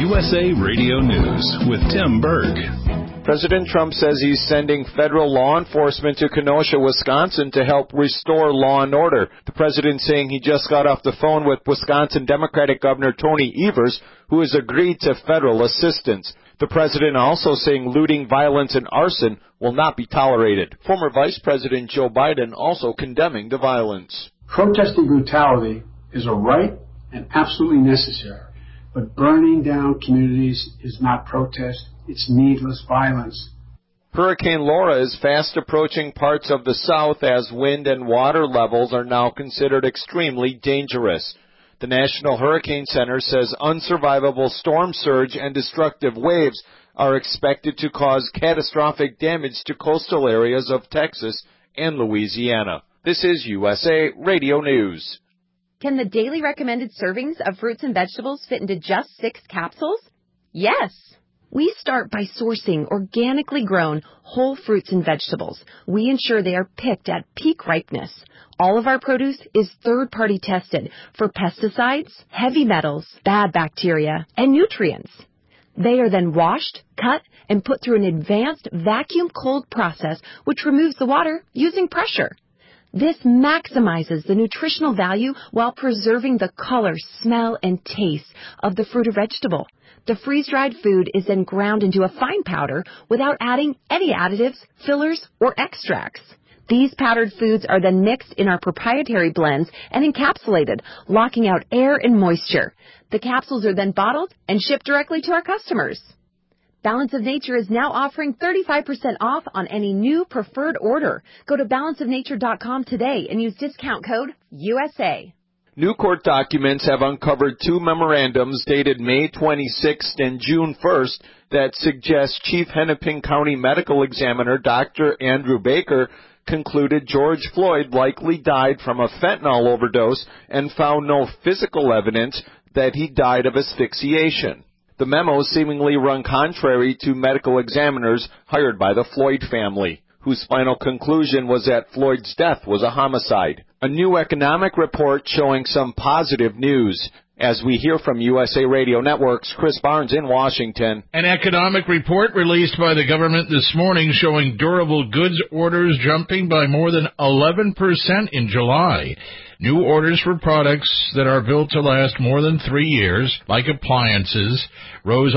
USA Radio News with Tim Berg. President Trump says he's sending federal law enforcement to Kenosha, Wisconsin to help restore law and order. The president saying he just got off the phone with Wisconsin Democratic Governor Tony Evers, who has agreed to federal assistance. The president also saying looting, violence, and arson will not be tolerated. Former Vice President Joe Biden also condemning the violence. Protesting brutality is a right and absolutely necessary, but burning down communities is not protest. It's needless violence. Hurricane Laura is fast approaching parts of the South as wind and water levels are now considered extremely dangerous. The National Hurricane Center says unsurvivable storm surge and destructive waves are expected to cause catastrophic damage to coastal areas of Texas and Louisiana. This is USA Radio News. Can the daily recommended servings of fruits and vegetables fit into just 6 capsules? Yes. We start by sourcing organically grown whole fruits and vegetables. We ensure they are picked at peak ripeness. All of our produce is third-party tested for pesticides, heavy metals, bad bacteria, and nutrients. They are then washed, cut, and put through an advanced vacuum cold process which removes the water using pressure. This maximizes the nutritional value while preserving the color, smell, and taste of the fruit or vegetable. The freeze-dried food is then ground into a fine powder without adding any additives, fillers, or extracts. These powdered foods are then mixed in our proprietary blends and encapsulated, locking out air and moisture. The capsules are then bottled and shipped directly to our customers. Balance of Nature is now offering 35% off on any new preferred order. Go to balanceofnature.com today and use discount code USA. New court documents have uncovered 2 memorandums dated May 26th and June 1st that suggest Chief Hennepin County Medical Examiner Dr. Andrew Baker concluded George Floyd likely died from a fentanyl overdose and found no physical evidence that he died of asphyxiation. The memos seemingly run contrary to medical examiners hired by the Floyd family, whose final conclusion was that Floyd's death was a homicide. A new economic report showing some positive news. As we hear from USA Radio Network's Chris Barnes in Washington. An economic report released by the government this morning showing durable goods orders jumping by more than 11% in July. New orders for products that are built to last more than 3 years, like appliances, rose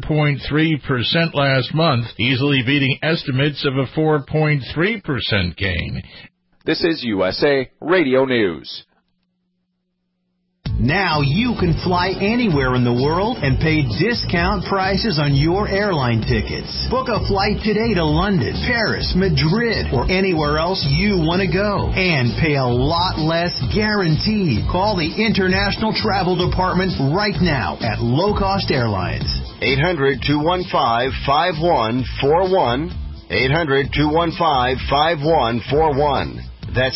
11.3% last month, easily beating estimates of a 4.3% gain. This is USA Radio News. Now you can fly anywhere in the world and pay discount prices on your airline tickets. Book a flight today to London, Paris, Madrid, or anywhere else you want to go. And pay a lot less guaranteed. Call the International Travel Department right now at Low Cost Airlines. 800-215-5141. 800-215-5141. That's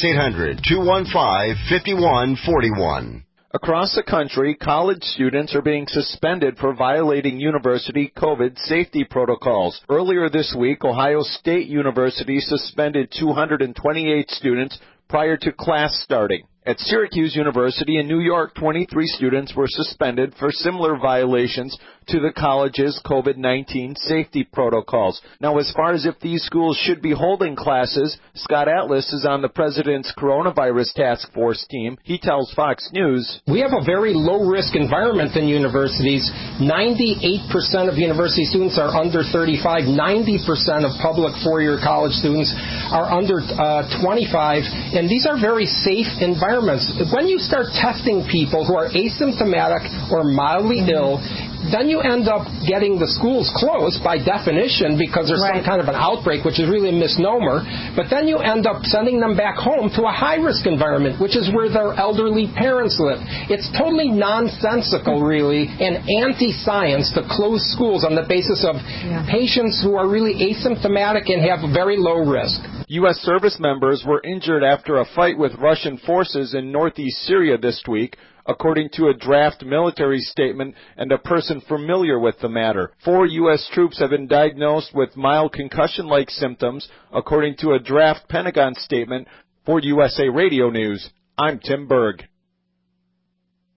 800-215-5141. Across the country, college students are being suspended for violating university COVID safety protocols. Earlier this week, Ohio State University suspended 228 students prior to class starting. At Syracuse University in New York, 23 students were suspended for similar violations to the college's COVID-19 safety protocols. Now, as far as if these schools should be holding classes, Scott Atlas is on the president's coronavirus task force team. He tells Fox News, "We have a very low-risk environment in universities. 98% of university students are under 35. 90% of public four-year college students are under 25. And these are very safe environments. When you start testing people who are asymptomatic or mildly ill, then you end up getting the schools closed by definition because there's some kind of an outbreak, which is really a misnomer. But then you end up sending them back home to a high-risk environment, which is where their elderly parents live. It's totally nonsensical, really, and anti-science to close schools on the basis of patients who are really asymptomatic and have very low risk." U.S. service members were injured after a fight with Russian forces in northeast Syria this week, according to a draft military statement and a person familiar with the matter. 4 U.S. troops have been diagnosed with mild concussion-like symptoms, according to a draft Pentagon statement. For USA Radio News, I'm Tim Berg.